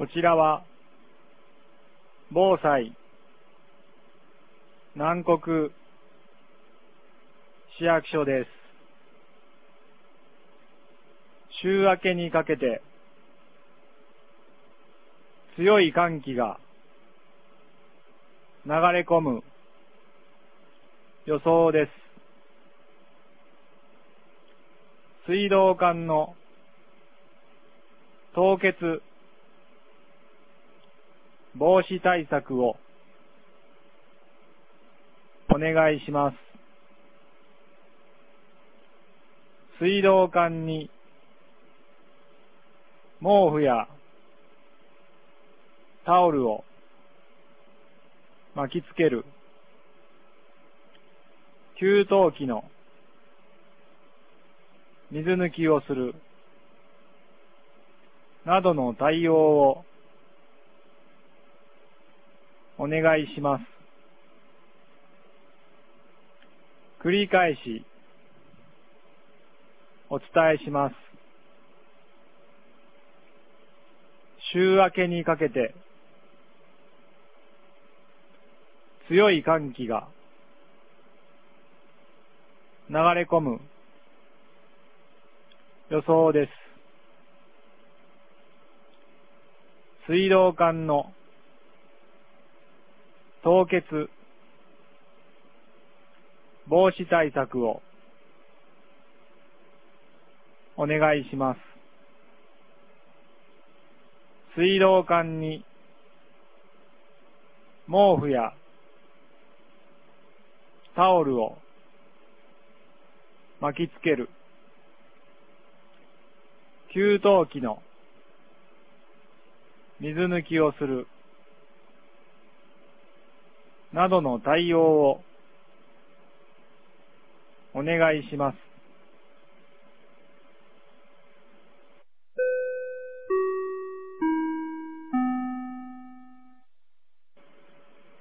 こちらは防災南国市役所です。週明けにかけて強い寒気が流れ込む予想です。水道管の凍結防止対策をお願いします。水道管に毛布やタオルを巻きつける、給湯器の水抜きをするなどの対応をお願いします。繰り返しお伝えします。週明けにかけて強い寒気が流れ込む予想です。水道管の凍結防止対策をお願いします。水道管に毛布やタオルを巻きつける、給湯器の水抜きをするなどの対応をお願いします。